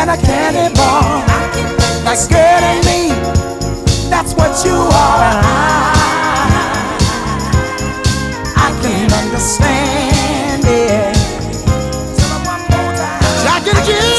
and a candy bar. Like girl and me, that's what you are. I can understand it. Tell her one more time. Jack and Jill.